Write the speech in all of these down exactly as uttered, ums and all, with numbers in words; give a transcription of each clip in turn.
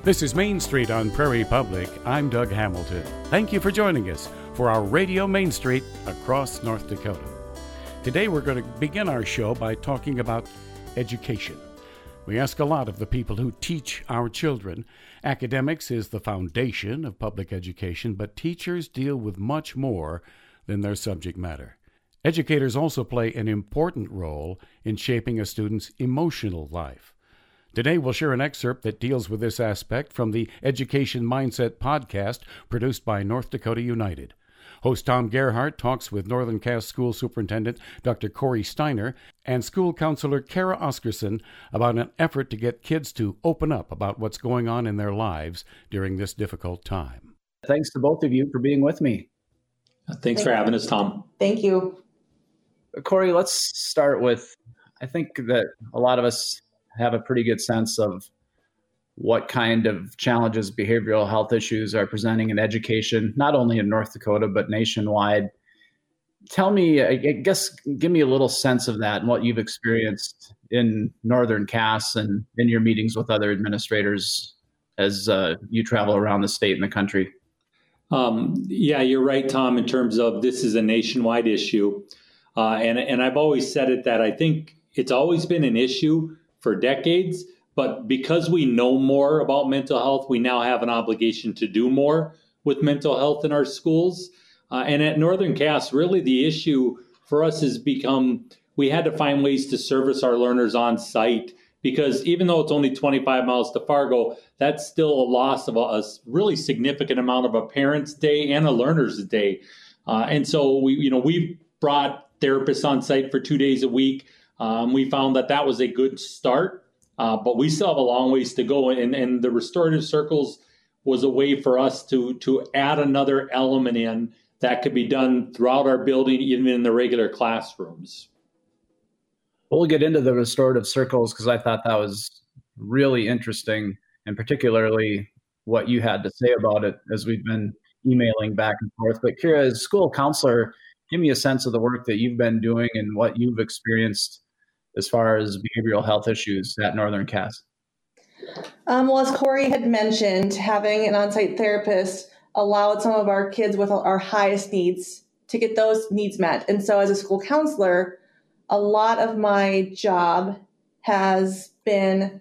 This is Main Street on Prairie Public. I'm Doug Hamilton. Thank you for joining us for our Radio Main Street across North Dakota. Today we're going to begin our show by talking about education. We ask a lot of the people who teach our children. Academics is the foundation of public education, but teachers deal with much more than their subject matter. Educators also play an important role in shaping a student's emotional life. Today, we'll share an excerpt that deals with this aspect from the Education Mindset podcast produced by North Dakota United. Host Tom Gerhart talks with Northern Cass School Superintendent Doctor Corey Steiner and School Counselor Kara Oscarson about an effort to get kids to open up about what's going on in their lives during this difficult time. Thanks to both of you for being with me. Thanks Thank for having us, Tom. Thank you. Corey, let's start with, I think that a lot of us have a pretty good sense of what kind of challenges behavioral health issues are presenting in education, not only in North Dakota, but nationwide. Tell me, I guess, give me a little sense of that and what you've experienced in Northern Cass and in your meetings with other administrators as uh, you travel around the state and the country. Um, yeah, you're right, Tom, in terms of this is a nationwide issue. Uh, and, and I've always said it that I think it's always been an issue for decades, but because we know more about mental health, we now have an obligation to do more with mental health in our schools. Uh, and at Northern Cass, really the issue for us has become, we had to find ways to service our learners on site, because even though it's only twenty-five miles to Fargo, that's still a loss of a, a really significant amount of a parent's day and a learner's day. Uh, and so we, you know, we brought therapists on site for two days a week. Um, we found that that was a good start, uh, but we still have a long ways to go. And, and the restorative circles was a way for us to, to add another element in that could be done throughout our building, even in the regular classrooms. We'll get into the restorative circles because I thought that was really interesting, and particularly what you had to say about it as we've been emailing back and forth. But Kara, as school counselor, give me a sense of the work that you've been doing and what you've experienced as far as behavioral health issues at Northern Cass. Um, well, as Corey had mentioned, having an on-site therapist allowed some of our kids with our highest needs to get those needs met. And so as a school counselor, a lot of my job has been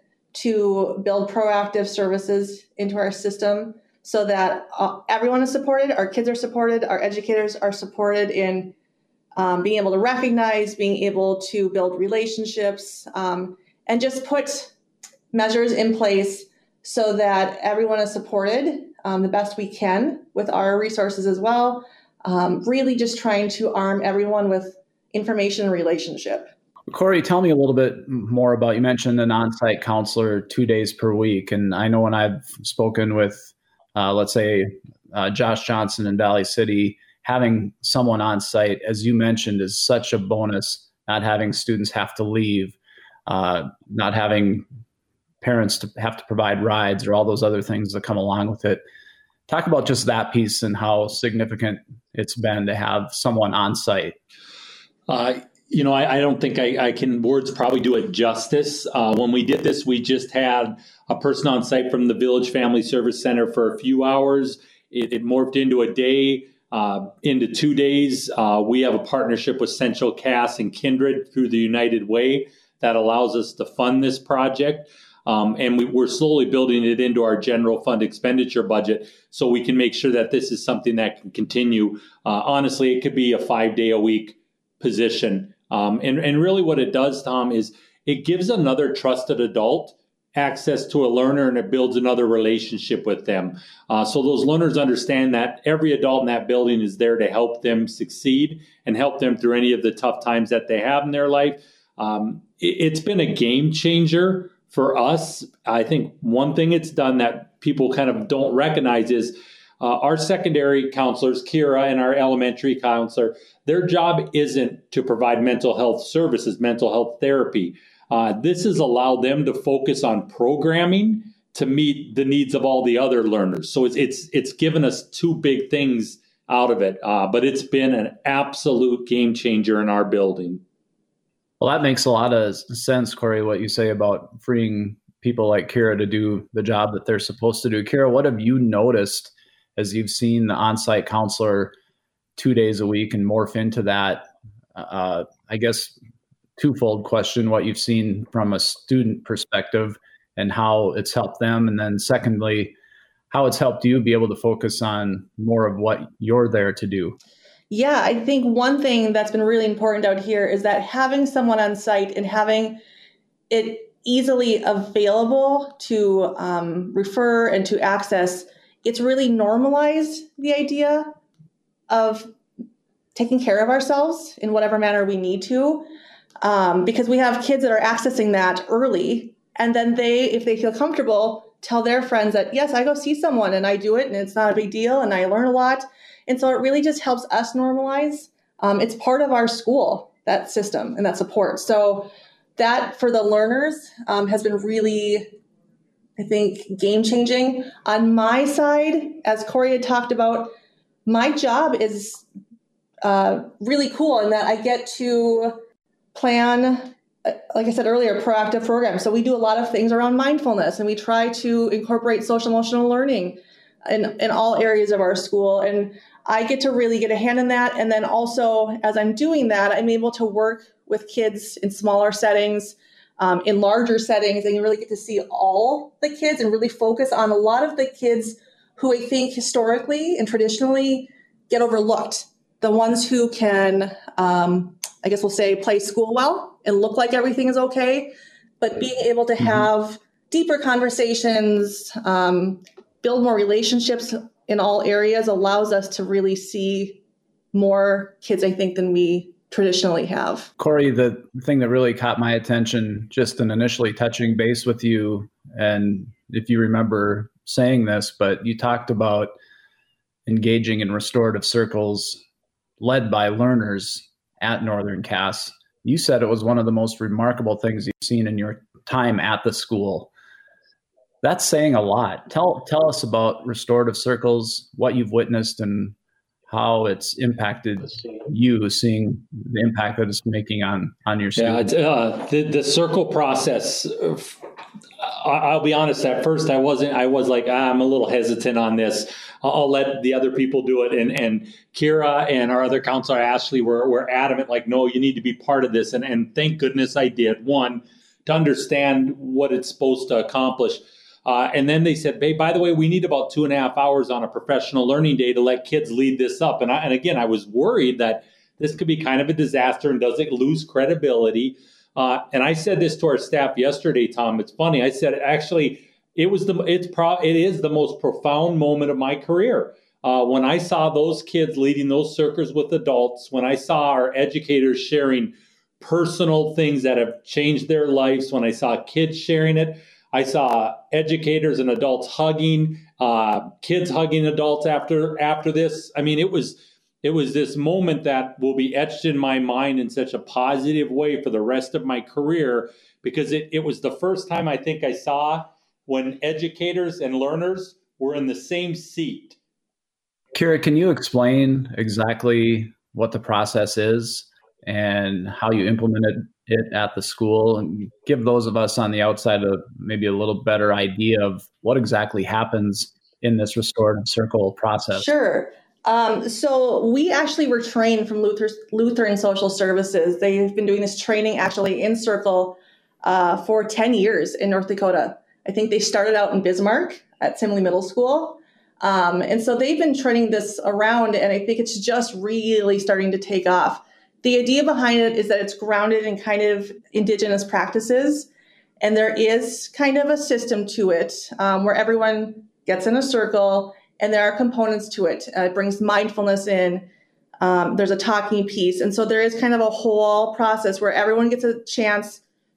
to build proactive services into our system so that uh, everyone is supported, our kids are supported, our educators are supported in um, being able to recognize, being able to build relationships, um, and just put measures in place so that everyone is supported um, the best we can with our resources as well. Um, really just trying to arm everyone with information and relationship. Corey, tell me a little bit more about, you mentioned an on-site counselor two days per week. And I know when I've spoken with, uh, let's say, uh, Josh Johnson in Valley City, having someone on site, as you mentioned, is such a bonus, not having students have to leave, uh, not having parents to have to provide rides or all those other things that come along with it. Talk about just that piece and how significant it's been to have someone on site. Uh, you know, I, I don't think I, I can words probably do it justice. Uh, when we did this, we just had a person on site from the Village Family Service Center for a few hours. It, it morphed into a day, uh, into two days. Uh, we have a partnership with Central Cass and Kindred through the United Way that allows us to fund this project. Um, and we, we're slowly building it into our general fund expenditure budget so we can make sure that this is something that can continue. Uh, honestly, it could be a five day a week position. Um, and, and really what it does, Tom, is it gives another trusted adult access to a learner and it builds another relationship with them. Uh, so those learners understand that every adult in that building is there to help them succeed and help them through any of the tough times that they have in their life. Um, it, it's been a game changer for us. I think one thing it's done that people kind of don't recognize is uh, our secondary counselors, Kira, and our elementary counselor, their job isn't to provide mental health services, mental health therapy. Uh, this has allowed them to focus on programming to meet the needs of all the other learners. So it's it's it's given us two big things out of it, uh, but it's been an absolute game changer in our building. Well, that makes a lot of sense, Corey, what you say about freeing people like Kira to do the job that they're supposed to do. Kira, what have you noticed as you've seen the on-site counselor two days a week and morph into that? Uh, I guess twofold question, what you've seen from a student perspective and how it's helped them. And then secondly, how it's helped you be able to focus on more of what you're there to do. Yeah, I think one thing that's been really important out here is that having someone on site and having it easily available to um, refer and to access, it's really normalized the idea of taking care of ourselves in whatever manner we need to, um, because we have kids that are accessing that early. And then they, if they feel comfortable, tell their friends that, yes, I go see someone and I do it and it's not a big deal and I learn a lot. And so it really just helps us normalize. Um, it's part of our school, that system and that support. So that for the learners um, has been really, I think, game changing. On my side, as Corey had talked about, my job is uh, really cool in that I get to plan, like I said earlier, proactive programs. So we do a lot of things around mindfulness, and we try to incorporate social emotional learning in, in all areas of our school. And I get to really get a hand in that. And then also, as I'm doing that, I'm able to work with kids in smaller settings, um, in larger settings, and you really get to see all the kids and really focus on a lot of the kids who I think historically and traditionally get overlooked. The ones who can, um, I guess we'll say, play school well and look like everything is okay, but being able to have deeper conversations, um, build more relationships in all areas allows us to really see more kids, I think, than we traditionally have. Corey, the thing that really caught my attention just in initially touching base with you, and if you remember saying this, but you talked about engaging in restorative circles led by learners at Northern Cass. You said it was one of the most remarkable things you've seen in your time at the school. That's saying a lot. Tell tell us about restorative circles, what you've witnessed, and how it's impacted you, seeing the impact that it's making on, on your students. Yeah, uh, the, the circle process, uh, I'll be honest, at first I wasn't, I was like, ah, I'm a little hesitant on this. I'll, I'll let the other people do it. And, and Kira and our other counselor, Ashley, were, were adamant, like, no, you need to be part of this. And, and thank goodness I did. One, to understand what it's supposed to accomplish. Uh, and then they said, hey, by the way, we need about two and a half hours on a professional learning day to let kids lead this up. And, I, and again, I was worried that this could be kind of a disaster and does it lose credibility? Uh, and I said this to our staff yesterday, Tom. It's funny. I said, actually, it was the it's pro, it is the most profound moment of my career. Uh, when I saw those kids leading those circles with adults, when I saw our educators sharing personal things that have changed their lives, when I saw kids sharing it, I saw educators and adults hugging, uh, kids hugging adults after after this. I mean, it was it was this moment that will be etched in my mind in such a positive way for the rest of my career, because it, it was the first time I think I saw when educators and learners were in the same seat. Kira, can you explain exactly what the process is and how you implemented it at the school, and give those of us on the outside a maybe a little better idea of what exactly happens in this restorative circle process? Sure. Um, so we actually were trained from Luther, Lutheran Social Services. They've been doing this training actually in Circle uh, for ten years in North Dakota. I think they started out in Bismarck at Simley Middle School. Um, and so they've been training this around, and I think it's just really starting to take off. The idea behind it is that it's grounded in kind of indigenous practices, and there is kind of a system to it um, where everyone gets in a circle, and there are components to it. Uh, it brings mindfulness in. Um, there's a talking piece, and so there is kind of a whole process where everyone gets a chance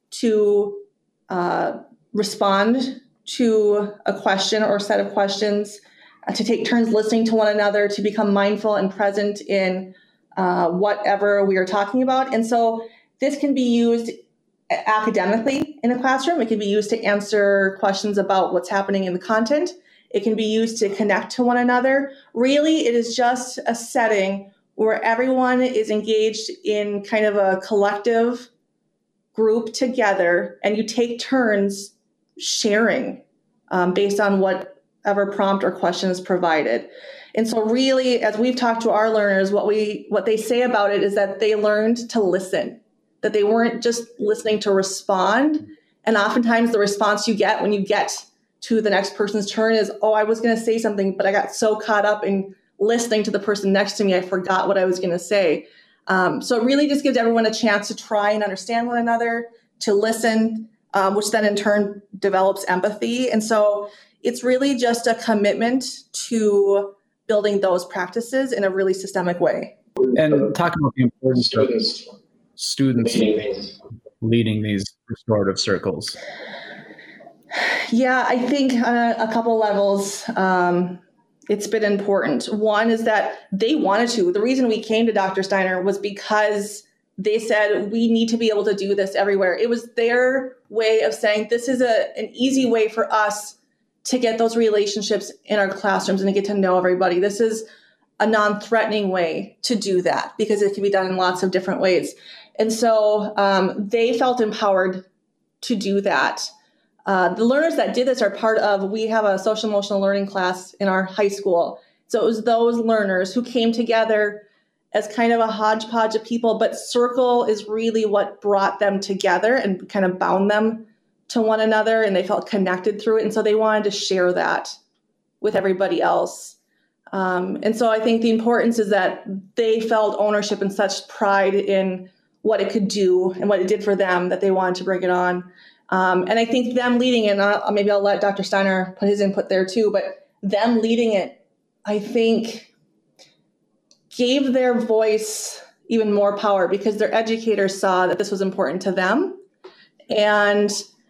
to uh, respond to a question or set of questions, uh, to take turns listening to one another, to become mindful and present in Uh, whatever we are talking about. And so this can be used academically in a classroom. It can be used to answer questions about what's happening in the content. It can be used to connect to one another. Really, it is just a setting where everyone is engaged in kind of a collective group together, and you take turns sharing um, based on whatever prompt or question is provided. And so really, as we've talked to our learners, what we what they say about it is that they learned to listen, that they weren't just listening to respond. And oftentimes the response you get when you get to the next person's turn is, oh, I was going to say something, but I got so caught up in listening to the person next to me, I forgot what I was going to say. Um, so it really just gives everyone a chance to try and understand one another, to listen, um, which then in turn develops empathy. And so it's really just a commitment to building those practices in a really systemic way. And talking about the importance students. of students leading these restorative circles. Yeah, I think on a, a couple levels, um, it's been important. One is that they wanted to. The reason we came to Doctor Steiner was because they said we need to be able to do this everywhere. It was their way of saying this is a, an easy way for us to get those relationships in our classrooms and to get to know everybody. This is a non-threatening way to do that because it can be done in lots of different ways. And so um, they felt empowered to do that. Uh, the learners that did this are part of, we have a social emotional learning class in our high school. So it was those learners who came together as kind of a hodgepodge of people, but Circle is really what brought them together and kind of bound them to one another, and they felt connected through it. And so they wanted to share that with everybody else. Um, and so I think the importance is that they felt ownership and such pride in what it could do and what it did for them that they wanted to bring it on. Um, and I think them leading it, and I'll, maybe I'll let Doctor Steiner put his input there too, but them leading it, I think, gave their voice even more power because their educators saw that this was important to them and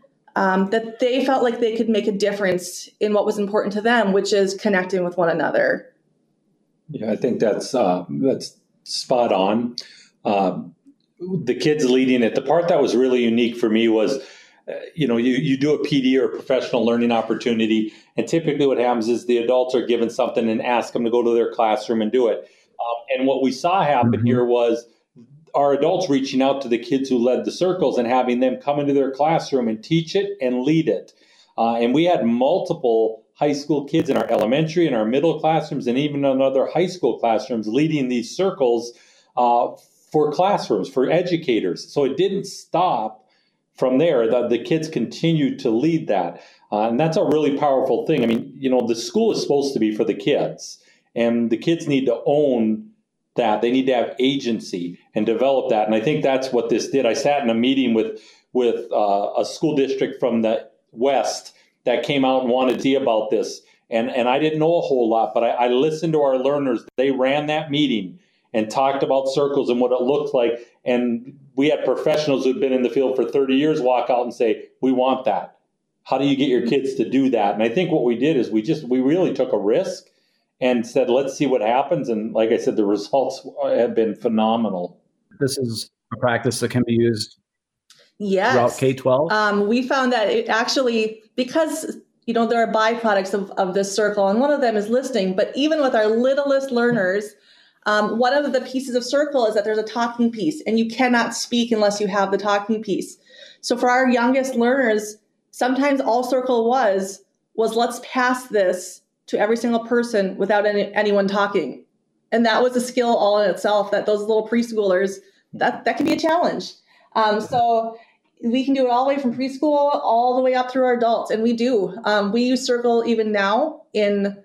um, that they felt like they could make a difference in what was important to them, which is connecting with one another. Yeah, I think that's uh, that's spot on. Uh, the kids leading it. The part that was really unique for me was, uh, you know, you, you do a P D or a professional learning opportunity, and typically what happens is the adults are given something and ask them to go to their classroom and do it. Um, and what we saw happen mm-hmm. here was our adults reaching out to the kids who led the circles and having them come into their classroom and teach it and lead it. Uh, and we had multiple high school kids in our elementary and our middle classrooms and even in other high school classrooms leading these circles uh, for classrooms, for educators. So it didn't stop from there. The, the kids continued to lead that. Uh, and that's a really powerful thing. I mean, you know, the school is supposed to be for the kids, and the kids need to own that. They need to have agency and develop that. And I think that's what this did. I sat in a meeting with, with uh, a school district from the West that came out and wanted to see about this. And, and I didn't know a whole lot, but I, I listened to our learners. They ran that meeting and talked about circles and what it looked like. And we had professionals who'd been in the field for thirty years walk out and say, we want that. How do you get your kids to do that? And I think what we did is we just, we really took a risk and said, let's see what happens. And like I said, the results have been phenomenal. This is a practice that can be used yes. throughout K twelve? Um, we found that it actually, because, you know, there are byproducts of, of this circle, and one of them is listening. But even with our littlest learners, um, one of the pieces of circle is that there's a talking piece, and you cannot speak unless you have the talking piece. So for our youngest learners, sometimes all circle was, was let's pass this to every single person without any, anyone talking. And that was a skill all in itself that those little preschoolers, that, that can be a challenge. Um, so we can do it all the way from preschool all the way up through our adults. And we do. Um, we use Circle even now in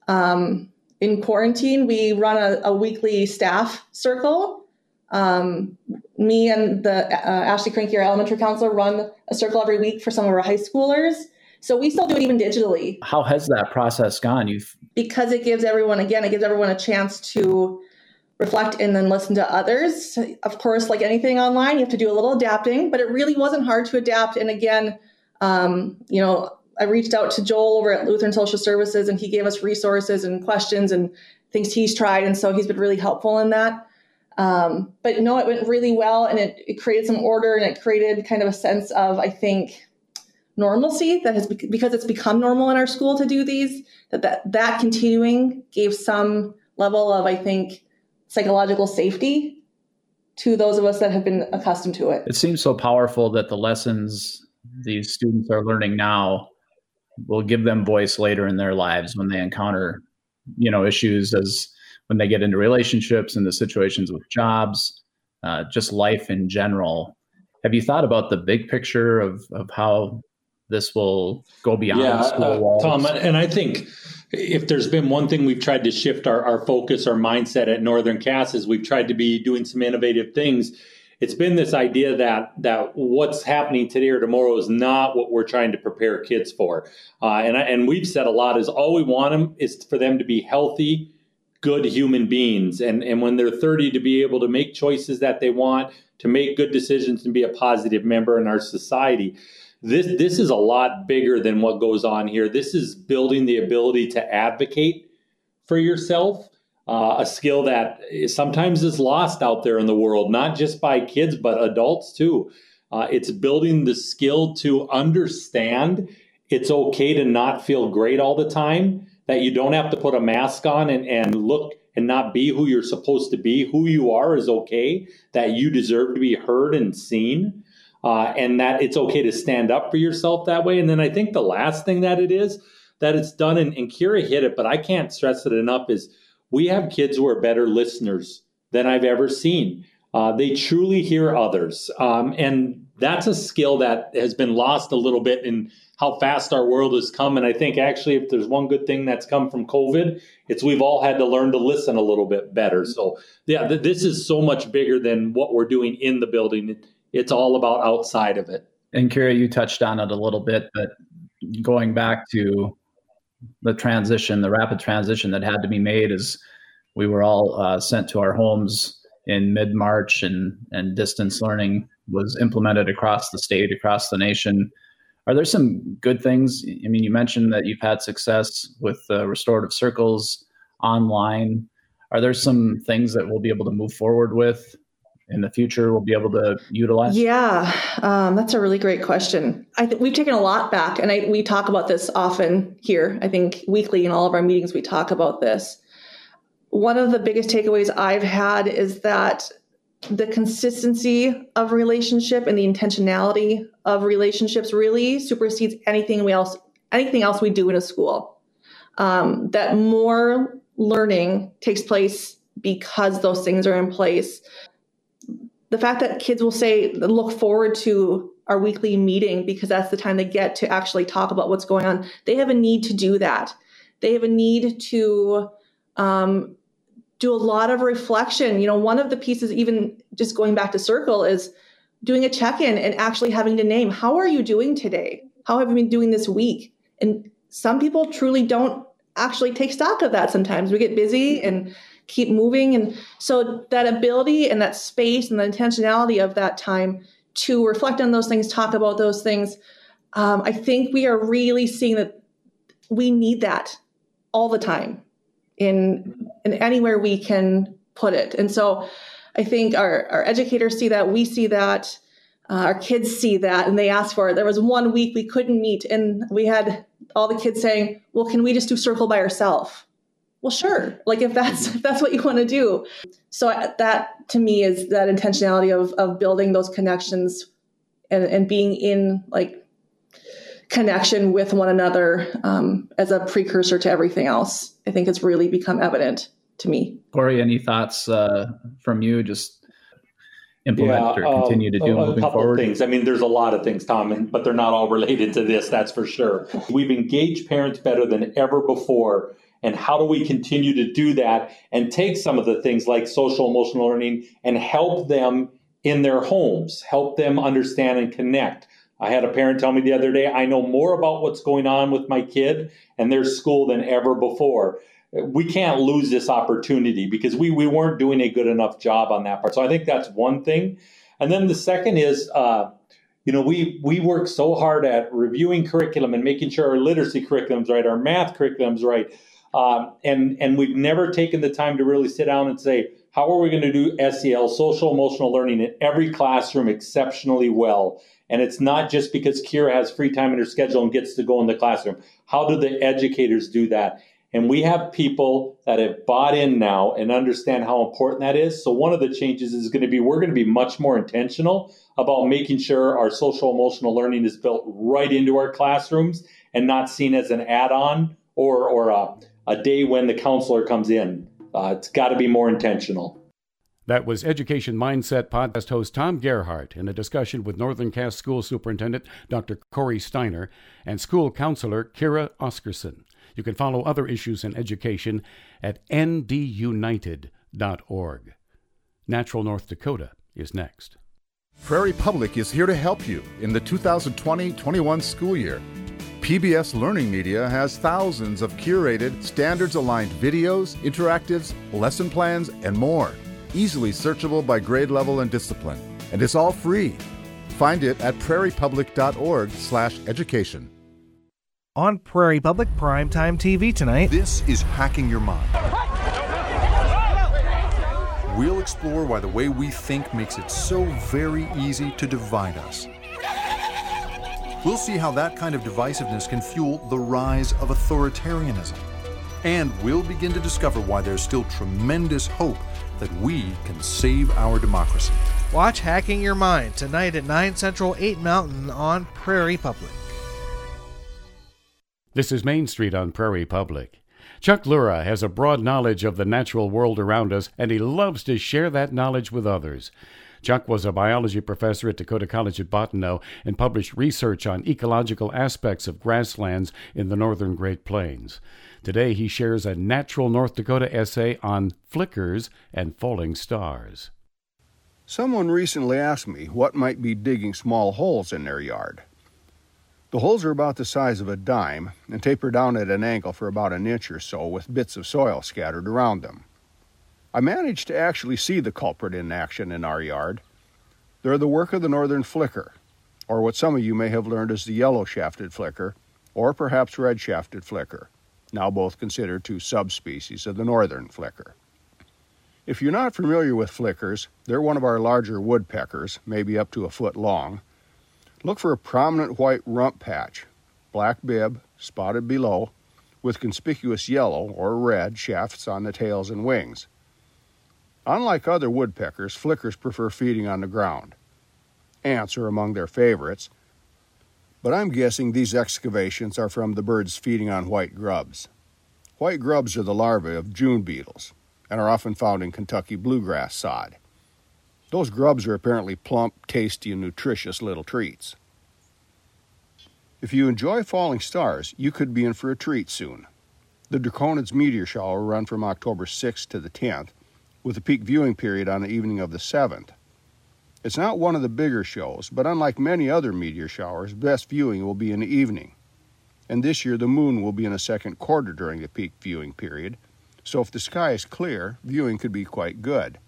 um, in quarantine. We run a, a weekly staff circle. Um, me and the uh, Ashley Cranky, our elementary counselor, run a circle every week for some of our high schoolers. So we still do it even digitally. How has that process gone? You've Because it gives everyone, again, it gives everyone a chance to reflect and then listen to others. Of course, like anything online, you have to do a little adapting, but it really wasn't hard to adapt. And again, um, you know, I reached out to Joel over at Lutheran Social Services, and he gave us resources and questions and things he's tried. And so he's been really helpful in that. Um, but no, it went really well, and it, it created some order, and it created kind of a sense of, I think, normalcy that has, because it's become normal in our school to do these, that that, that continuing gave some level of, I think, psychological safety to those of us that have been accustomed to it. It seems so powerful that the lessons these students are learning now will give them voice later in their lives when they encounter, you know, issues as when they get into relationships and the situations with jobs, uh, just life in general. Have you thought about the big picture of, of how this will go beyond yeah, school uh, walls? Tom, and I think if there's been one thing we've tried to shift our, our focus, our mindset at Northern Cass is we've tried to be doing some innovative things. It's been this idea that that what's happening today or tomorrow is not what we're trying to prepare kids for. Uh, and, I, and we've said a lot is all we want them is for them to be healthy, good human beings. And, and when they're thirty, to be able to make choices that they want, to make good decisions and be a positive member in our society. This this is a lot bigger than what goes on here. This is building the ability to advocate for yourself, uh, a skill that sometimes is lost out there in the world, not just by kids, but adults too. Uh, it's building the skill to understand it's okay to not feel great all the time, that you don't have to put a mask on and, and look and not be who you're supposed to be. Who you are is okay, that you deserve to be heard and seen. Uh, and that it's okay to stand up for yourself that way. And then I think the last thing that it is, that it's done, and, and Kira hit it, but I can't stress it enough, is we have kids who are better listeners than I've ever seen. Uh, they truly hear others. Um, and that's a skill that has been lost a little bit in how fast our world has come. And I think actually if there's one good thing that's come from COVID, it's we've all had to learn to listen a little bit better. So yeah, th- this is so much bigger than what we're doing in the building. It's all about outside of it. And Kira, you touched on it a little bit, but going back to the transition, the rapid transition that had to be made as we were all uh, sent to our homes in mid-March, and, and distance learning was implemented across the state, across the nation. Are there some good things? I mean, you mentioned that you've had success with uh, restorative circles online. Are there some things that we'll be able to move forward with in the future we'll be able to utilize? Yeah, um, that's a really great question. I think we've taken a lot back, and I, we talk about this often here. I think weekly in all of our meetings, we talk about this. One of the biggest takeaways I've had is that the consistency of relationship and the intentionality of relationships really supersedes anything we else, anything else we do in a school. Um, that more learning takes place because those things are in place. The fact that kids will say, look forward to our weekly meeting because that's the time they get to actually talk about what's going on. They have a need to do that. They have a need to um, do a lot of reflection. You know, one of the pieces, even just going back to Circle, is doing a check-in and actually having to name, how are you doing today? How have you been doing this week? And some people truly don't actually take stock of that sometimes. We get busy and keep moving. And so that ability and that space and the intentionality of that time to reflect on those things, talk about those things, um, I think we are really seeing that we need that all the time in, in anywhere we can put it. And so I think our, our educators see that, we see that, uh, our kids see that, and they ask for it. There was one week we couldn't meet, and we had all the kids saying, well, can we just do Circle by ourselves? Well, sure. Like if that's if that's what you want to do. So that to me is that intentionality of of building those connections and, and being in like connection with one another um, as a precursor to everything else. I think it's really become evident to me. Corey, any thoughts uh, from you? Just implement yeah, or continue to do um, a moving couple forward? Of things. I mean, there's a lot of things, Tom, and, but they're not all related to this. That's for sure. We've engaged parents better than ever before. And how do we continue to do that and take some of the things like social emotional learning and help them in their homes, help them understand and connect? I had a parent tell me the other day, I know more about what's going on with my kid and their school than ever before. We can't lose this opportunity because we, we weren't doing a good enough job on that part. So I think that's one thing. And then the second is, uh, you know, we, we work so hard at reviewing curriculum and making sure our literacy curriculum's right, our math curriculum's right. Um, and, and we've never taken the time to really sit down and say, how are we going to do S E L, social emotional learning, in every classroom exceptionally well? And it's not just because Kira has free time in her schedule and gets to go in the classroom. How do the educators do that? And we have people that have bought in now and understand how important that is. So one of the changes is going to be, we're going to be much more intentional about making sure our social emotional learning is built right into our classrooms and not seen as an add-on or, or a, a day when the counselor comes in. Uh, it's got to be more intentional. That was Education Mindset podcast host Tom Gerhardt in a discussion with Northern Cass School Superintendent Doctor Corey Steiner and School Counselor Kira Oscarson. You can follow other issues in education at n d united dot org. Natural North Dakota is next. Prairie Public is here to help you in the two thousand twenty twenty-one school year. P B S Learning Media has thousands of curated, standards-aligned videos, interactives, lesson plans, and more, easily searchable by grade level and discipline. And it's all free. Find it at prairie public dot org slash education. On Prairie Public Primetime T V tonight, this is Hacking Your Mind. We'll explore why the way we think makes it so very easy to divide us. We'll see how that kind of divisiveness can fuel the rise of authoritarianism. And we'll begin to discover why there's still tremendous hope that we can save our democracy. Watch Hacking Your Mind tonight at nine Central, eight Mountain on Prairie Public. This is Main Street on Prairie Public. Chuck Lura has a broad knowledge of the natural world around us, and he loves to share that knowledge with others. Chuck was a biology professor at Dakota College at Bottineau and published research on ecological aspects of grasslands in the northern Great Plains. Today he shares a Natural North Dakota essay on flickers and falling stars. Someone recently asked me what might be digging small holes in their yard. The holes are about the size of a dime and taper down at an angle for about an inch or so with bits of soil scattered around them. I managed to actually see the culprit in action in our yard. They're the work of the northern flicker, or what some of you may have learned as the yellow-shafted flicker, or perhaps red-shafted flicker, now both considered two subspecies of the northern flicker. If you're not familiar with flickers, they're one of our larger woodpeckers, maybe up to a foot long. Look for a prominent white rump patch, black bib, spotted below, with conspicuous yellow or red shafts on the tails and wings. Unlike other woodpeckers, flickers prefer feeding on the ground. Ants are among their favorites, but I'm guessing these excavations are from the birds feeding on white grubs. White grubs are the larvae of June beetles and are often found in Kentucky bluegrass sod. Those grubs are apparently plump, tasty, and nutritious little treats. If you enjoy falling stars, you could be in for a treat soon. The Draconids meteor shower will run from October sixth to the tenth, with a peak viewing period on the evening of the seventh. It's not one of the bigger shows, but unlike many other meteor showers, best viewing will be in the evening. And this year the moon will be in the second quarter during the peak viewing period, so if the sky is clear, viewing could be quite good.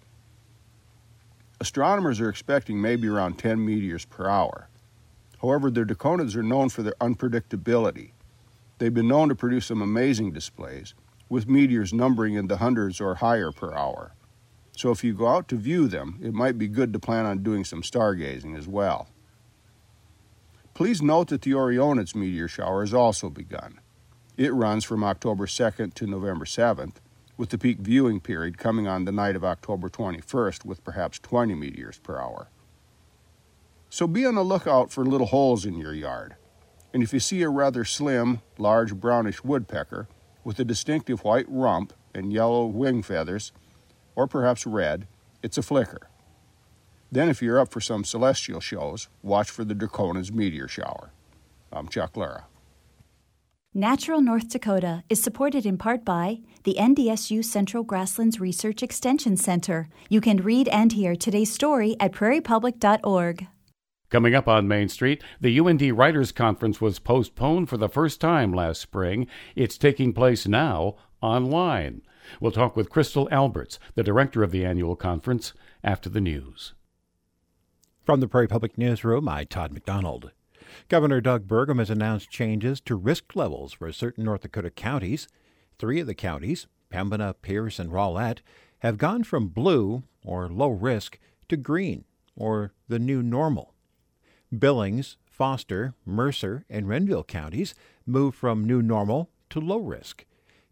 Astronomers are expecting maybe around ten meteors per hour. However, the Draconids are known for their unpredictability. They've been known to produce some amazing displays, with meteors numbering in the hundreds or higher per hour. So if you go out to view them, it might be good to plan on doing some stargazing as well. Please note that the Orionids meteor shower has also begun. It runs from October second to November seventh, with the peak viewing period coming on the night of October twenty-first with perhaps twenty meteors per hour. So be on the lookout for little holes in your yard. And if you see a rather slim, large brownish woodpecker with a distinctive white rump and yellow wing feathers, or perhaps red, it's a flicker. Then if you're up for some celestial shows, watch for the Draconids meteor shower. I'm Chuck Lura. Natural North Dakota is supported in part by the N D S U Central Grasslands Research Extension Center. You can read and hear today's story at prairie public dot org. Coming up on Main Street, the U N D Writers' Conference was postponed for the first time last spring. It's taking place now online. We'll talk with Crystal Alberts, the director of the annual conference, after the news. From the Prairie Public Newsroom, I'm Todd McDonald. Governor Doug Burgum has announced changes to risk levels for certain North Dakota counties. Three of the counties, Pembina, Pierce, and Rowlett, have gone from blue, or low risk, to green, or the new normal. Billings, Foster, Mercer, and Renville counties moved from new normal to low risk.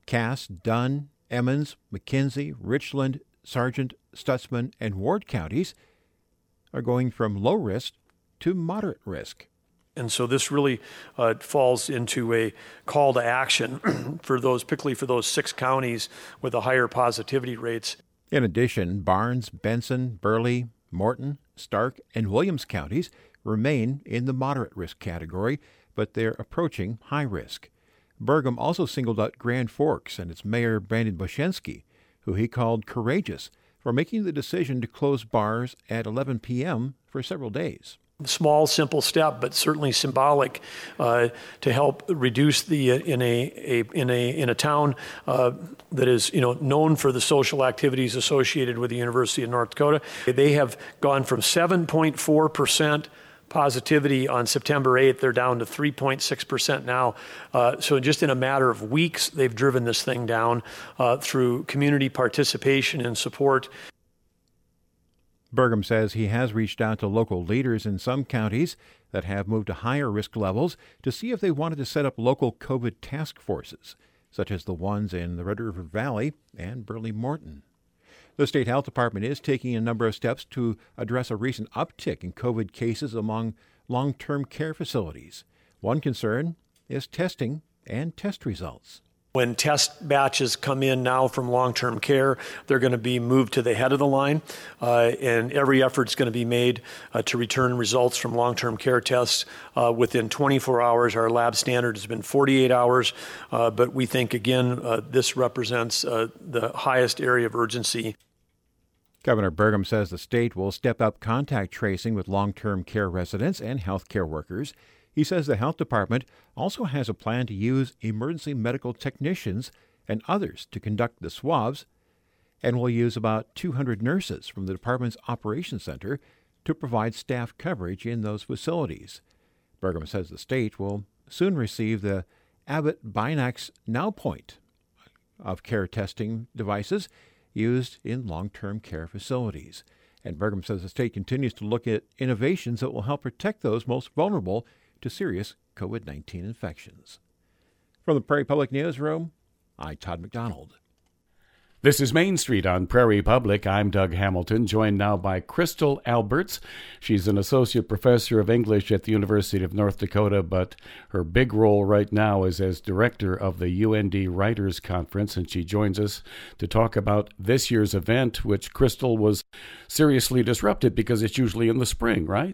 Cass, Dunn, Emmons, McKenzie, Richland, Sargent, Stutzman, and Ward counties are going from low risk to moderate risk. And so this really uh, falls into a call to action for those, particularly for those six counties with the higher positivity rates. In addition, Barnes, Benson, Burley, Morton, Stark, and Williams counties remain in the moderate risk category, but they're approaching high risk. Burgum also singled out Grand Forks and its mayor Brandon Boshensky, who he called courageous for making the decision to close bars at eleven p.m. for several days. Small, simple step, but certainly symbolic uh, to help reduce the uh, in a, a in a in a town uh, that is you know known for the social activities associated with the University of North Dakota. They have gone from seven point four percent positivity on September eighth. They're down to three point six percent now. Uh, so just in a matter of weeks, they've driven this thing down uh, through community participation and support. Burgum says he has reached out to local leaders in some counties that have moved to higher risk levels to see if they wanted to set up local COVID task forces, such as the ones in the Red River Valley and Burley Morton. The State Health Department is taking a number of steps to address a recent uptick in COVID cases among long-term care facilities. One concern is testing and test results. When test batches come in now from long-term care, they're going to be moved to the head of the line, uh, and every effort is going to be made uh, to return results from long-term care tests uh, within twenty-four hours. Our lab standard has been forty-eight hours, uh, but we think, again, uh, this represents uh, the highest area of urgency. Governor Burgum says the state will step up contact tracing with long-term care residents and healthcare workers. He says the health department also has a plan to use emergency medical technicians and others to conduct the swabs, and will use about two hundred nurses from the department's operations center to provide staff coverage in those facilities. Burgum says the state will soon receive the Abbott Binax NowPoint of care testing devices used in long-term care facilities. And Burgum says the state continues to look at innovations that will help protect those most vulnerable to serious COVID nineteen infections. From the Prairie Public Newsroom, I'm Todd McDonald. This is Main Street on Prairie Public. I'm Doug Hamilton, joined now by Crystal Alberts. She's an associate professor of English at the University of North Dakota, but her big role right now is as director of the U N D Writers Conference, and she joins us to talk about this year's event, which, Crystal, was seriously disrupted because it's usually in the spring, right?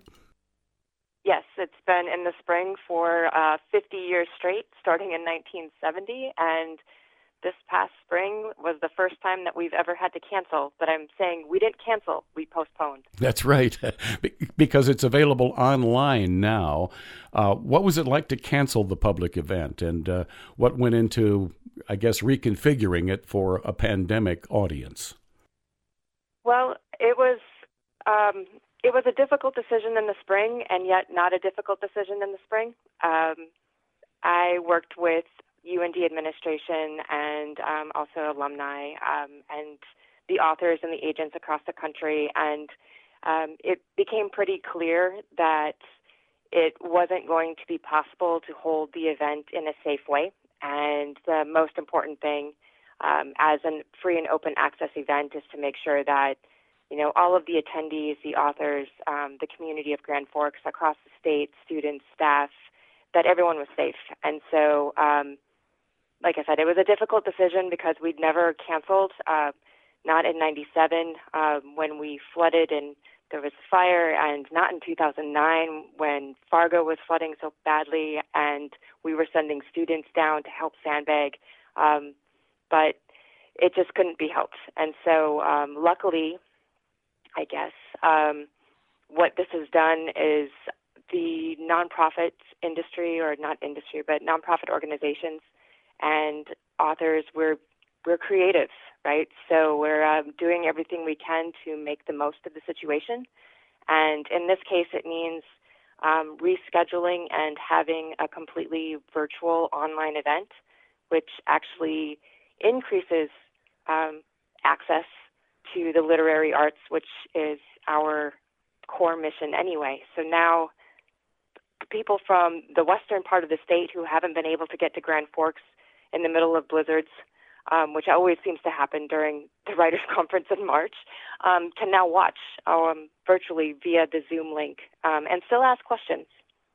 Yes, it's been in the spring for uh, fifty years straight, starting in nineteen seventy, and this past spring was the first time that we've ever had to cancel. But I'm saying we didn't cancel, we postponed. That's right, because it's available online now. Uh, what was it like to cancel the public event, and uh, what went into, I guess, reconfiguring it for a pandemic audience? Well, it was... Um, It was a difficult decision in the spring, and yet not a difficult decision in the spring. Um, I worked with U N D administration and um, also alumni um, and the authors and the agents across the country, and um, it became pretty clear that it wasn't going to be possible to hold the event in a safe way. And the most important thing um, as a free and open access event is to make sure that you know, all of the attendees, the authors, um, the community of Grand Forks across the state, students, staff, that everyone was safe. And so, um, like I said, it was a difficult decision because we'd never canceled, uh, not in ninety-seven um, when we flooded and there was fire, and not in two thousand nine when Fargo was flooding so badly and we were sending students down to help sandbag. Um, but it just couldn't be helped. And so, um, luckily, I guess. Um, what this has done is the nonprofit industry, or not industry, but nonprofit organizations and authors, we're, we're creative, right? So we're um, doing everything we can to make the most of the situation. And in this case, it means um, rescheduling and having a completely virtual online event, which actually increases um, access to the literary arts, which is our core mission anyway. So now people from the western part of the state who haven't been able to get to Grand Forks in the middle of blizzards um, which always seems to happen during the Writers' Conference in March, um, can now watch um, virtually via the Zoom link um, and still ask questions.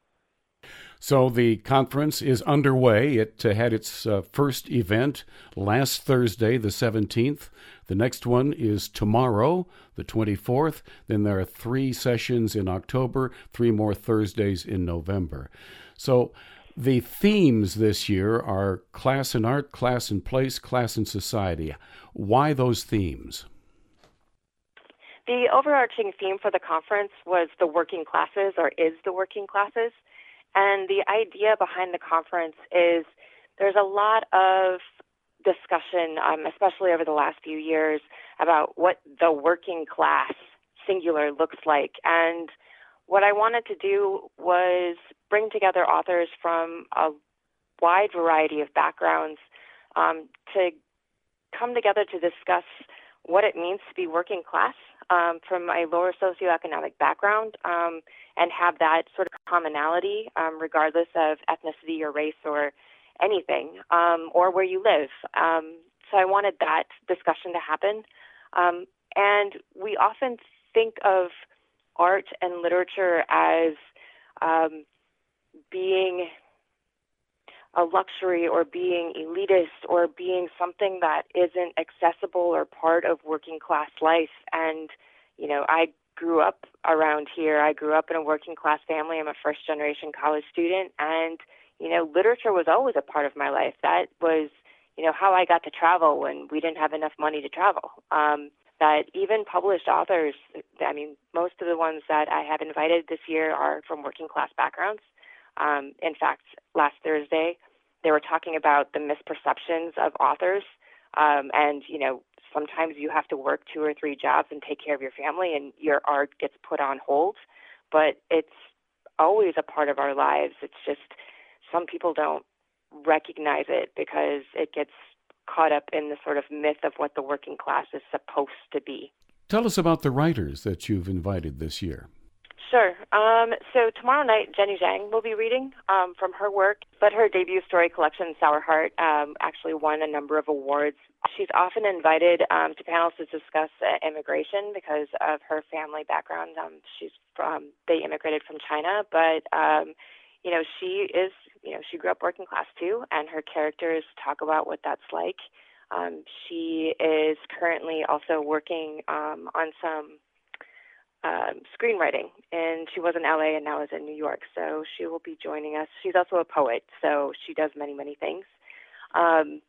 So the conference is underway. It uh, had its uh, first event last Thursday, the seventeenth. The next one is tomorrow, the twenty-fourth. Then there are three sessions in October, three more Thursdays in November. So the themes this year are class and art, class and place, class and society. Why those themes? The overarching theme for the conference was the working classes, or is the working classes. And the idea behind the conference is there's a lot of discussion, um, especially over the last few years, about what the working class, singular, looks like. And what I wanted to do was bring together authors from a wide variety of backgrounds um, to come together to discuss what it means to be working class um, from a lower socioeconomic background um, and have that sort of commonality um, regardless of ethnicity or race or anything um, or where you live. Um, so I wanted that discussion to happen. Um, and we often think of art and literature as um, being a luxury or being elitist or being something that isn't accessible or part of working class life. And, you know, I grew up around here. I grew up in a working class family. I'm a first generation college student. And, you know, literature was always a part of my life. That was, you know, how I got to travel when we didn't have enough money to travel. Um, that even published authors, I mean, most of the ones that I have invited this year are from working class backgrounds. Um, in fact, last Thursday, they were talking about the misperceptions of authors. Um, and, you know, sometimes you have to work two or three jobs and take care of your family and your art gets put on hold. But it's always a part of our lives. It's just some people don't recognize it because it gets caught up in the sort of myth of what the working class is supposed to be. Tell us about the writers that you've invited this year. Sure. Um, so tomorrow night, Jenny Zhang will be reading um, from her work, but her debut story collection, Sour Heart, um, actually won a number of awards. She's often invited um, to panels to discuss uh, immigration because of her family background. Um, she's from, they immigrated from China, but, um, you know, she is, you know, she grew up working class too, and her characters talk about what that's like. Um, she is currently also working um, on some Um, screenwriting, and she was in L A and now is in New York, so she will be joining us. She's also a poet, so she does many, many things. Um,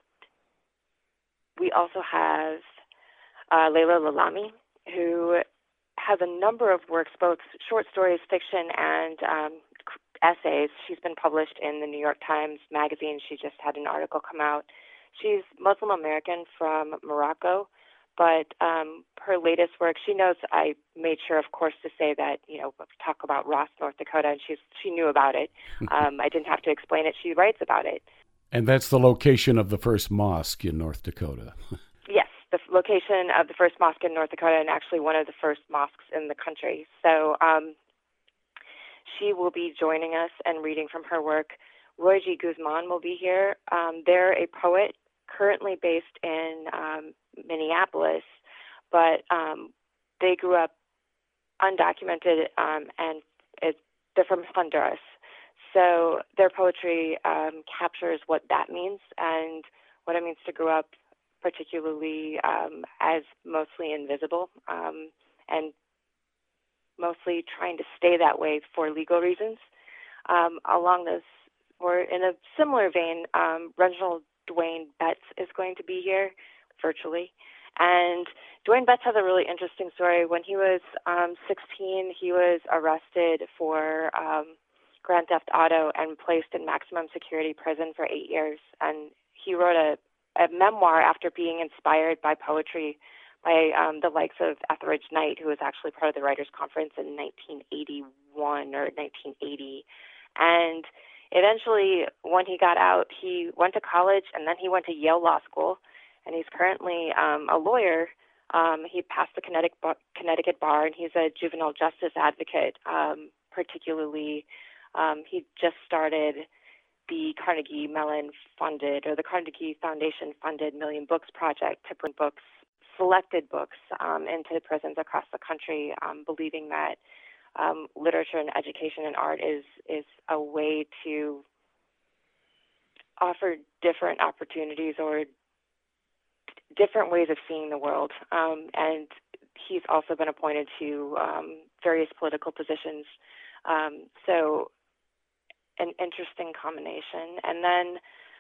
we also have uh, Leila Lalami, who has a number of works, both short stories, fiction, and um, essays. She's been published in the New York Times Magazine. She just had an article come out. She's Muslim American from Morocco. But um, her latest work, she knows I made sure, of course, to say that, you know, talk about Ross, North Dakota, and she's, she knew about it. Um, I didn't have to explain it. She writes about it. And that's the location of the first mosque in North Dakota. Yes, the location of the first mosque in North Dakota, and actually one of the first mosques in the country. So um, she will be joining us and reading from her work. Roy G. Guzman will be here. Um, they're a poet currently based in um, Minneapolis, but um, they grew up undocumented um, and it, they're from Honduras. So their poetry um, captures what that means and what it means to grow up particularly um, as mostly invisible um, and mostly trying to stay that way for legal reasons. Um, along those, or in a similar vein, um, Reginald Dwayne Betts is going to be here virtually. And Dwayne Betts has a really interesting story. When he was um, sixteen, he was arrested for um, Grand Theft Auto and placed in maximum security prison for eight years. And he wrote a, a memoir after being inspired by poetry by um, the likes of Etheridge Knight, who was actually part of the Writers' Conference in nineteen eighty-one or nineteen eighty. And eventually, when he got out, he went to college, and then he went to Yale Law School, and he's currently um, a lawyer. Um, he passed the Connecticut bar, Connecticut bar, and he's a juvenile justice advocate. Um, particularly, um, he just started the Carnegie Mellon funded or the Carnegie Foundation funded Million Books Project to bring books, selected books, um, into prisons across the country, um, believing that um, literature and education and art is is a way to offer different opportunities or different ways of seeing the world. Um, and he's also been appointed to um, various political positions. Um, so an interesting combination. And then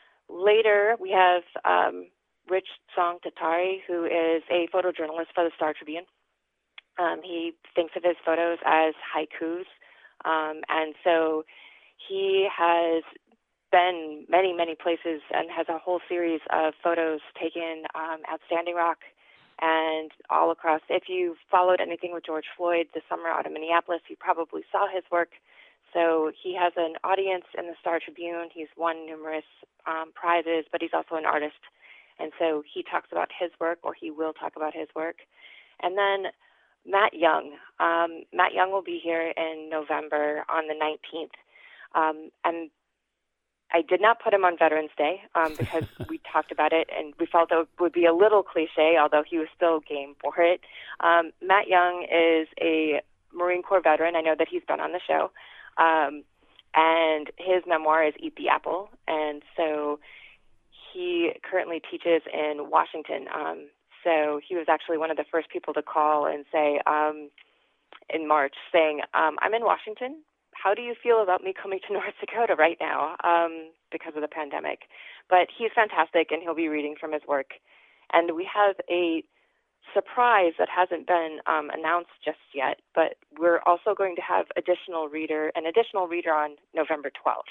later we have um, Rich Song Tatari, who is a photojournalist for the Star Tribune. Um, he thinks of his photos as haikus. Um, and so he has been many, many places and has a whole series of photos taken um, at Standing Rock and all across. If you followed anything with George Floyd this summer out of Minneapolis, you probably saw his work. So he has an audience in the Star Tribune. He's won numerous um, prizes, but he's also an artist. And so he talks about his work, or he will talk about his work. And then Matt Young. Um, Matt Young will be here in November on the nineteenth. Um, and I did not put him on Veterans Day um, because we talked about it and we felt it would be a little cliche, although he was still game for it. Um, Matt Young is a Marine Corps veteran. I know that he's been on the show. Um, and his memoir is Eat the Apple. And so he currently teaches in Washington. Um, so he was actually one of the first people to call and say um, in March, saying, um, I'm in Washington. How do you feel about me coming to North Dakota right now um, because of the pandemic? But he's fantastic, and he'll be reading from his work. And we have a surprise that hasn't been um, announced just yet, but we're also going to have additional reader, an additional reader on November twelfth.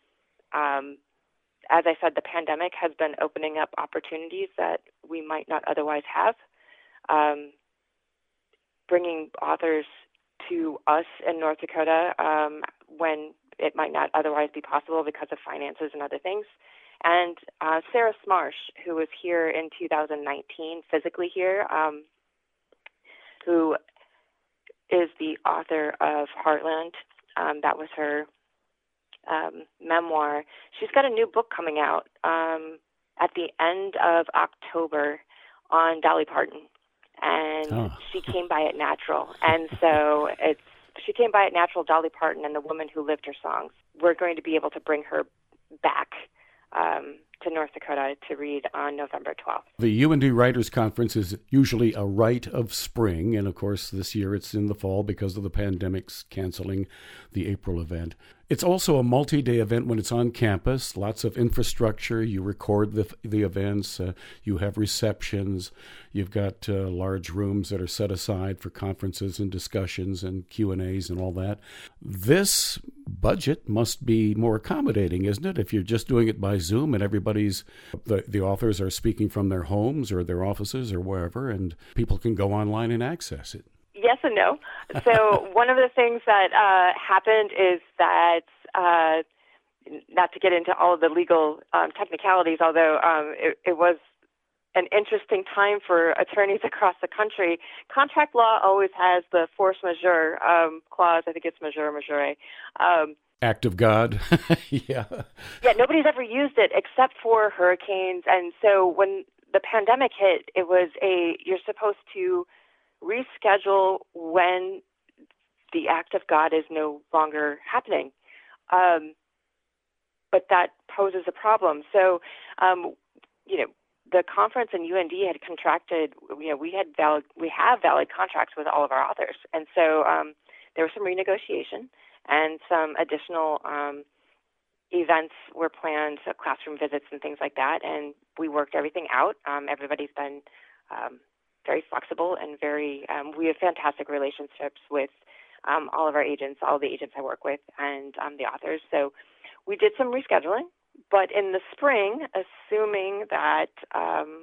Um, as I said, the pandemic has been opening up opportunities that we might not otherwise have, um, bringing authors to us in North Dakota um, when it might not otherwise be possible because of finances and other things. And uh, Sarah Smarsh, who was here in two thousand nineteen, physically here, um, who is the author of Heartland. Um, that was her um, memoir. She's got a new book coming out um, at the end of October on Dolly Parton. And oh. she came by it natural. And so it's she came by it natural, Dolly Parton, and the woman who lived her songs. We're going to be able to bring her back um, to North Dakota to read on November twelfth. The U N D Writers Conference is usually a rite of spring, and of course this year it's in the fall because of the pandemic's canceling the April event. It's also a multi-day event when it's on campus, lots of infrastructure. You record the the events, uh, you have receptions, you've got uh, large rooms that are set aside for conferences and discussions and Q and A's and all that. This budget must be more accommodating, isn't it? If you're just doing it by Zoom and everybody's, the, the authors are speaking from their homes or their offices or wherever, and people can go online and access it. Yes and no. So one of the things that uh, happened is that, uh, not to get into all of the legal um, technicalities, although um, it, it was an interesting time for attorneys across the country, contract law always has the force majeure um, clause. I think it's majeure, majeure. Um, Act of God. yeah. Yeah, nobody's ever used it except for hurricanes. And so when the pandemic hit, it was a, you're supposed to reschedule when the act of God is no longer happening. Um, but that poses a problem. So, um, you know, the conference and U N D had contracted, you know, we had valid, we have valid contracts with all of our authors. And so um, there was some renegotiation and some additional um, events were planned, so classroom visits and things like that. And we worked everything out. Um, everybody's been um, very flexible and very, um, we have fantastic relationships with um, all of our agents, all the agents I work with, and um, the authors. So we did some rescheduling, but in the spring, assuming that um,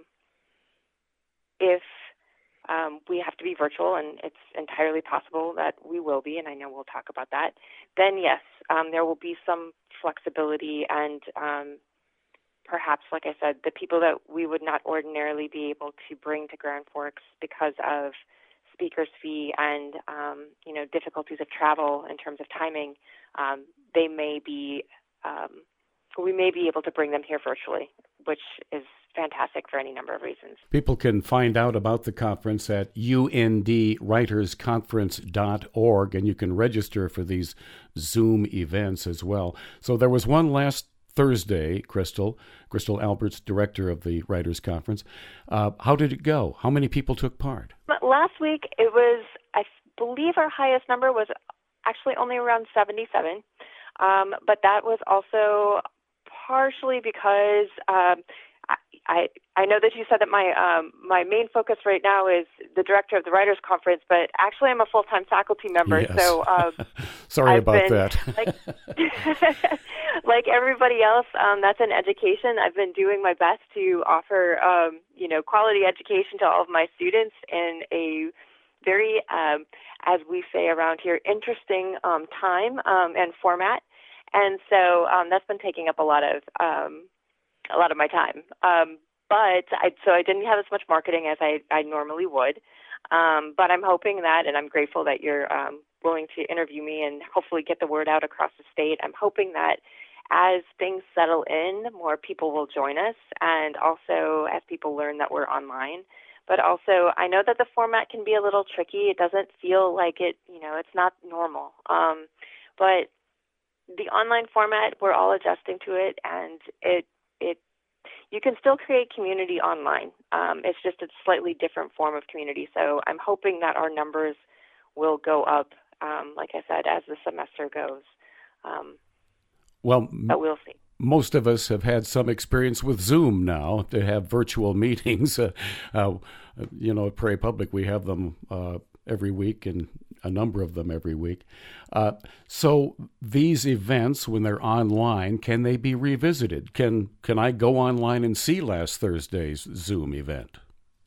if um, we have to be virtual, and it's entirely possible that we will be, and I know we'll talk about that, then yes, um, there will be some flexibility and um, perhaps, like I said, the people that we would not ordinarily be able to bring to Grand Forks because of speaker's fee and, um, you know, difficulties of travel in terms of timing, um, they may be, um, we may be able to bring them here virtually, which is fantastic for any number of reasons. People can find out about the conference at U N D writers conference dot org, and you can register for these Zoom events as well. So there was one last Thursday, Crystal, Crystal Alberts, director of the Writers Conference. Uh, how did it go? How many people took part? Last week, it was, I believe our highest number was actually only around seventy-seven, um, but that was also partially because um, I I know that you said that my um, my main focus right now is the director of the Writers Conference, but actually I'm a full-time faculty member. Yes. So um, sorry I've about been, that. like, like everybody else, um, that's in education. I've been doing my best to offer um, you know quality education to all of my students in a very, um, as we say around here, interesting um, time um, and format. And so um, that's been taking up a lot of um, a lot of my time. Um, but I, so I didn't have as much marketing as I, I normally would. Um, but I'm hoping that, and I'm grateful that you're um, willing to interview me and hopefully get the word out across the state. I'm hoping that as things settle in, more people will join us, and also as people learn that we're online. But also, I know that the format can be a little tricky. It doesn't feel like it, you know, it's not normal. Um, but the online format, we're all adjusting to it, and it it you can still create community online. Um, it's just a slightly different form of community. So I'm hoping that our numbers will go up, um, like I said, as the semester goes. Um, well, but we'll see. Most of us have had some experience with Zoom now to have virtual meetings. Uh, uh, you know, at Prairie Public, we have them uh, every week, and a number of them every week. Uh, so these events, when they're online, can they be revisited? Can can I go online and see last Thursday's Zoom event?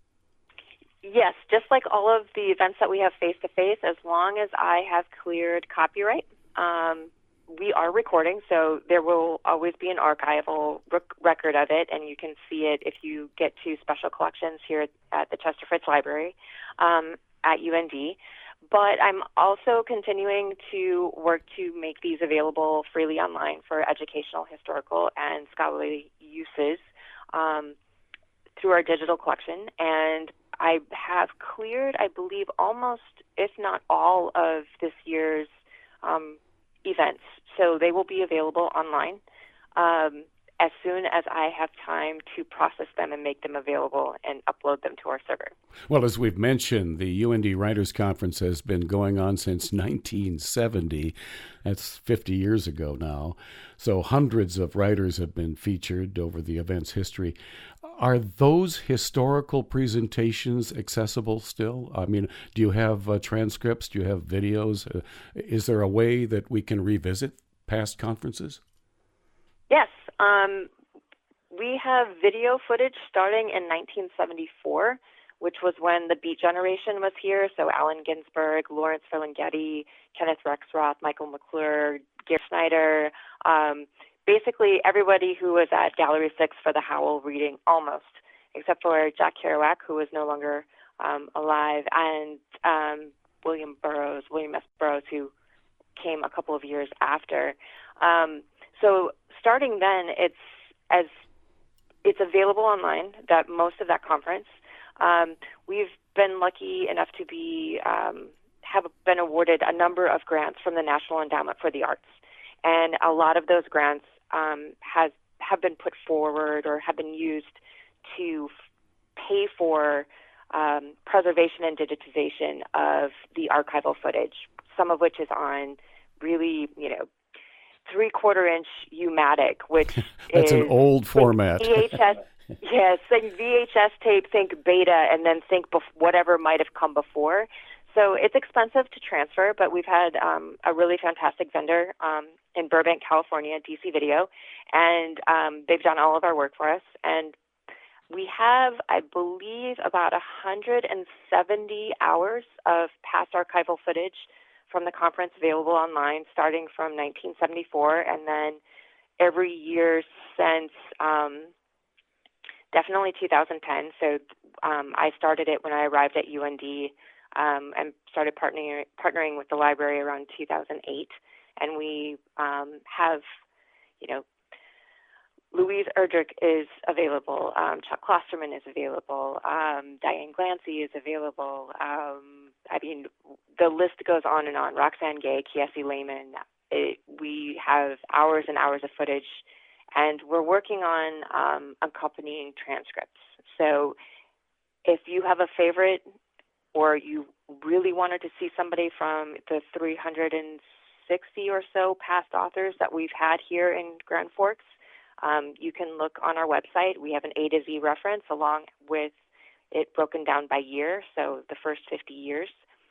Yes, just like all of the events that we have face-to-face, as long as I have cleared copyright, um, we are recording, so there will always be an archival rec- record of it, and you can see it if you get to special collections here at, at the Chester Fritz Library um, at U N D. But I'm also continuing to work to make these available freely online for educational, historical, and scholarly uses um, through our digital collection. And I have cleared, I believe, almost, if not all, of this year's um, events. So they will be available online um, as soon as I have time to process them and make them available and upload them to our server. Well, as we've mentioned, the U N D Writers Conference has been going on since nineteen seventy. That's fifty years ago now. So hundreds of writers have been featured over the event's history. Are those historical presentations accessible still? I mean, do you have uh, transcripts? Do you have videos? Uh, is there a way that we can revisit past conferences? Yes. Um, we have video footage starting in nineteen seventy-four, which was when the Beat Generation was here. So Allen Ginsberg, Lawrence Ferlinghetti, Kenneth Rexroth, Michael McClure, Gary Snyder, um, basically everybody who was at Gallery six for the Howell reading, almost, except for Jack Kerouac, who is no longer um, alive, and um, William Burroughs, William S. Burroughs, who came a couple of years after. Um, so starting then, it's as it's available online, that most of that conference. Um, we've been lucky enough to be um, have been awarded a number of grants from the National Endowment for the Arts, and a lot of those grants um, has have been put forward or have been used to f- pay for um, preservation and digitization of the archival footage, some of which is on really, you know, three-quarter inch U-matic, which That's is an old format. V H S. Yes, think V H S tape, think beta, and then think bef- whatever might have come before. So it's expensive to transfer, but we've had um, a really fantastic vendor um, in Burbank, California, D C Video, and um, they've done all of our work for us. And we have, I believe, about one hundred seventy hours of past archival footage from the conference available online, starting from nineteen seventy-four, and then every year since um, definitely two thousand ten. So um, I started it when I arrived at U N D um, and started partnering partnering with the library around two thousand eight, and we um, have, you know, Louise Erdrich is available. Um, Chuck Klosterman is available. Um, Diane Glancy is available. Um, I mean, the list goes on and on. Roxanne Gay, Kiesi Lehman. It, we have hours and hours of footage, and we're working on um, accompanying transcripts. So if you have a favorite or you really wanted to see somebody from the three hundred sixty or so past authors that we've had here in Grand Forks, Um, you can look on our website. We have an A to Z reference along with it broken down by year, so the first fifty years.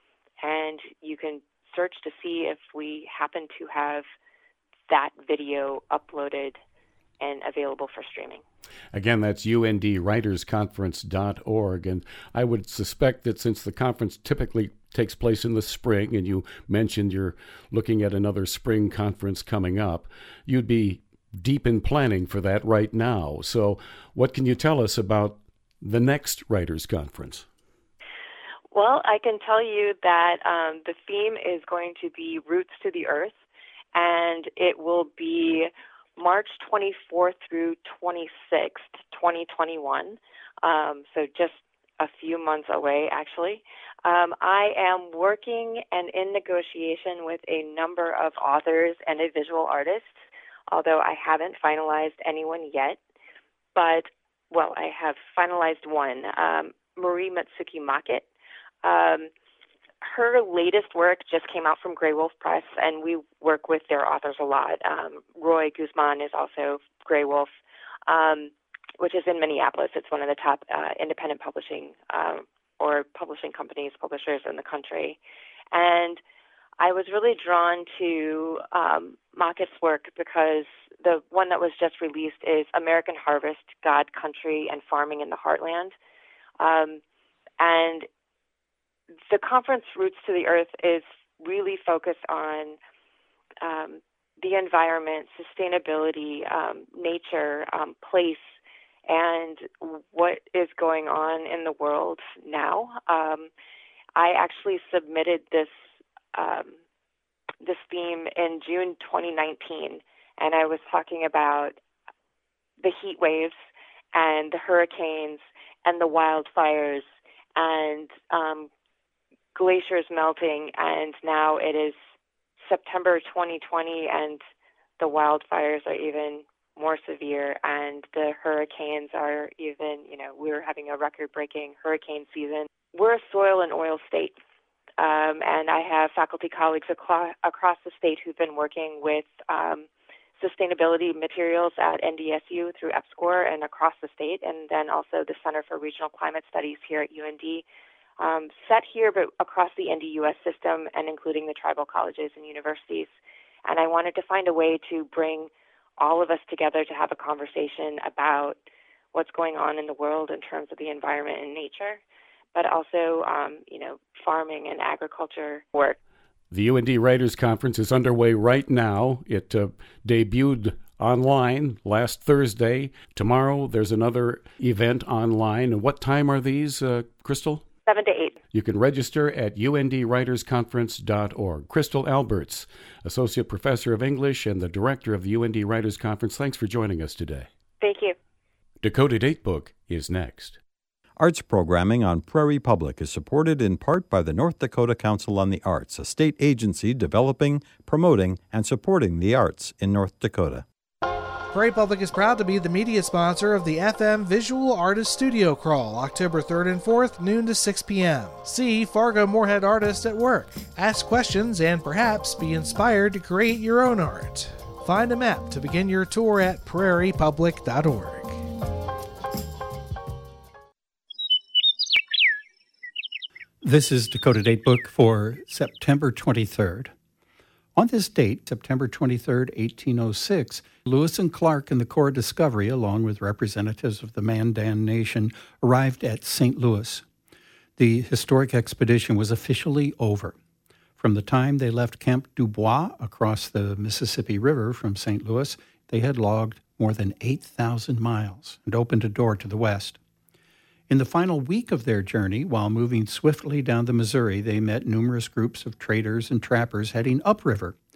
And you can search to see if we happen to have that video uploaded and available for streaming. Again, that's U N D writers conference dot org. And I would suspect that since the conference typically takes place in the spring, and you mentioned you're looking at another spring conference coming up, you'd be deep in planning for that right now. So what can you tell us about the next Writers' Conference? Well, I can tell you that um, the theme is going to be Roots to the Earth, and it will be March twenty-fourth through twenty-sixth, twenty twenty-one, um, so just a few months away, actually. Um, I am working and in negotiation with a number of authors and a visual artists, although I haven't finalized anyone yet. But, well, I have finalized one, um, Marie Matsuki Maket. Um, her latest work just came out from Grey Wolf Press, and we work with their authors a lot. Um, Roy Guzman is also Grey Wolf, um, which is in Minneapolis. It's one of the top uh, independent publishing um, or publishing companies, publishers in the country. And I was really drawn to um, Maket's work because the one that was just released is American Harvest, God, Country, and Farming in the Heartland. Um, and the conference Roots to the Earth is really focused on um, the environment, sustainability, um, nature, um, place, and what is going on in the world now. Um, I actually submitted this um, this theme in June twenty nineteen, and I was talking about the heat waves and the hurricanes and the wildfires and um, glaciers melting, and now it is September twenty twenty, and the wildfires are even more severe, and the hurricanes are even, you know, we're having a record-breaking hurricane season. We're a soil and oil state, um, and I have faculty colleagues aclo- across the state who've been working with um, sustainability materials at N D S U through EPSCoR and across the state, and then also the Center for Regional Climate Studies here at U N D, um, set here but across the N D U S system and including the tribal colleges and universities. And I wanted to find a way to bring all of us together to have a conversation about what's going on in the world in terms of the environment and nature, but also, um, you know, farming and agriculture work. The U N D Writers' Conference is underway right now. It uh, debuted online last Thursday. Tomorrow there's another event online. And what time are these, uh, Crystal? Seven to eight. You can register at U N D writers conference dot org. Crystal Alberts, Associate Professor of English and the Director of the U N D Writers' Conference, thanks for joining us today. Thank you. Dakota Datebook is next. Arts programming on Prairie Public is supported in part by the North Dakota Council on the Arts, a state agency developing, promoting, and supporting the arts in North Dakota. Prairie Public is proud to be the media sponsor of the F M Visual Artist Studio Crawl, October third and fourth, noon to six p.m. See Fargo-Moorhead artists at work. Ask questions and perhaps be inspired to create your own art. Find a map to begin your tour at prairie public dot org. This is Dakota Datebook for September twenty-third. On this date, September twenty-third, eighteen oh six, Lewis and Clark and the Corps Discovery, along with representatives of the Mandan Nation, arrived at Saint Louis. The historic expedition was officially over. From the time they left Camp Dubois across the Mississippi River from Saint Louis, they had logged more than eight thousand miles and opened a door to the west. In the final week of their journey, while moving swiftly down the Missouri, they met numerous groups of traders and trappers heading upriver.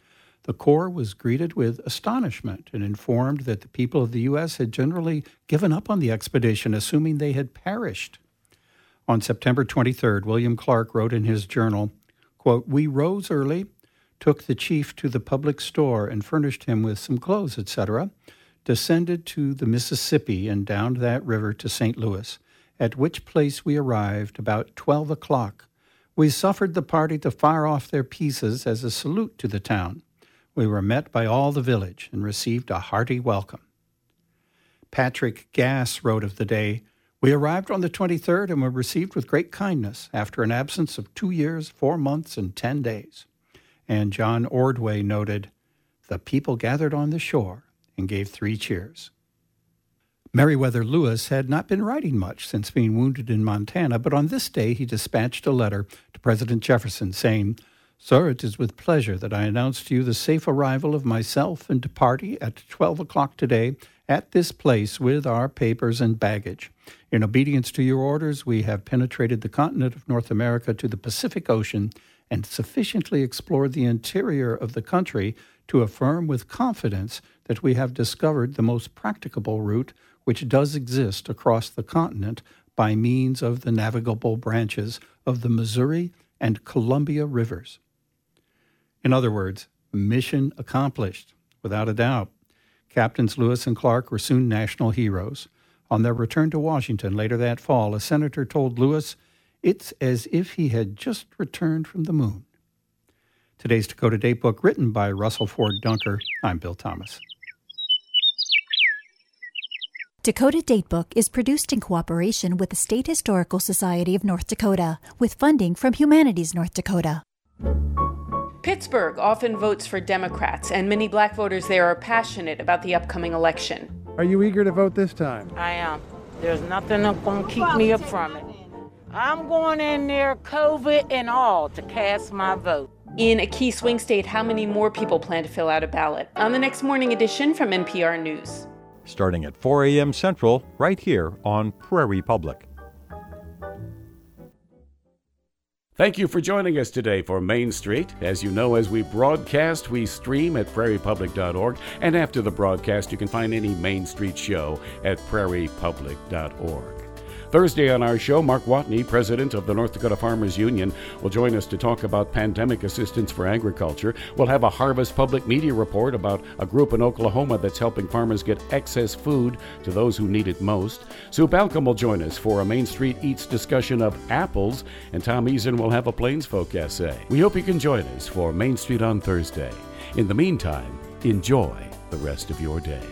The Corps was greeted with astonishment and informed that the people of the U S had generally given up on the expedition, assuming they had perished. On September twenty-third, William Clark wrote in his journal, quote, "We rose early, took the chief to the public store and furnished him with some clothes, et cetera, descended to the Mississippi and down that river to Saint Louis, at which place we arrived about twelve o'clock. We suffered the party to fire off their pieces as a salute to the town. We were met by all the village and received a hearty welcome." Patrick Gass wrote of the day, "We arrived on the twenty-third and were received with great kindness after an absence of two years, four months, and ten days." And John Ordway noted, "The people gathered on the shore and gave three cheers." Meriwether Lewis had not been writing much since being wounded in Montana, but on this day he dispatched a letter to President Jefferson saying, "Sir, it is with pleasure that I announce to you the safe arrival of myself and party at twelve o'clock today at this place with our papers and baggage. In obedience to your orders, we have penetrated the continent of North America to the Pacific Ocean and sufficiently explored the interior of the country to affirm with confidence that we have discovered the most practicable route which does exist across the continent by means of the navigable branches of the Missouri and Columbia rivers." In other words, mission accomplished, without a doubt. Captains Lewis and Clark were soon national heroes. On their return to Washington later that fall, a senator told Lewis, "It's as if he had just returned from the moon." Today's Dakota Datebook, written by Russell Ford Dunker. I'm Bill Thomas. Dakota Datebook is produced in cooperation with the State Historical Society of North Dakota, with funding from Humanities North Dakota. Pittsburgh often votes for Democrats, and many black voters there are passionate about the upcoming election. Are you eager to vote this time? I am. There's nothing that's going to keep me up from it. I'm going in there, COVID and all, to cast my vote. In a key swing state, how many more people plan to fill out a ballot? On the next morning edition from N P R News. Starting at four a.m. Central, right here on Prairie Public. Thank you for joining us today for Main Street. As you know, as we broadcast, we stream at prairie public dot org, and after the broadcast, you can find any Main Street show at prairie public dot org. Thursday on our show, Mark Watney, president of the North Dakota Farmers Union, will join us to talk about pandemic assistance for agriculture. We'll have a Harvest Public Media report about a group in Oklahoma that's helping farmers get excess food to those who need it most. Sue Balcom will join us for a Main Street Eats discussion of apples, and Tom Eason will have a Plains Folk essay. We hope you can join us for Main Street on Thursday. In the meantime, enjoy the rest of your day.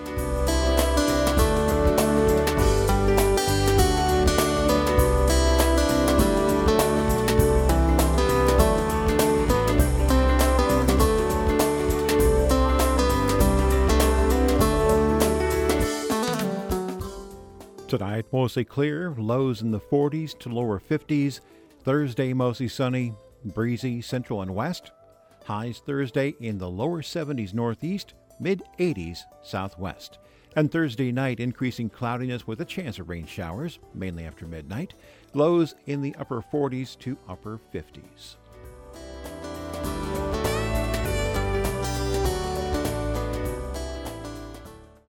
Tonight, mostly clear, lows in the forties to lower fifties. Thursday, mostly sunny, breezy central and west. Highs Thursday in the lower seventies northeast, mid-eighties southwest. And Thursday night, increasing cloudiness with a chance of rain showers, mainly after midnight. Lows in the upper forties to upper fifties.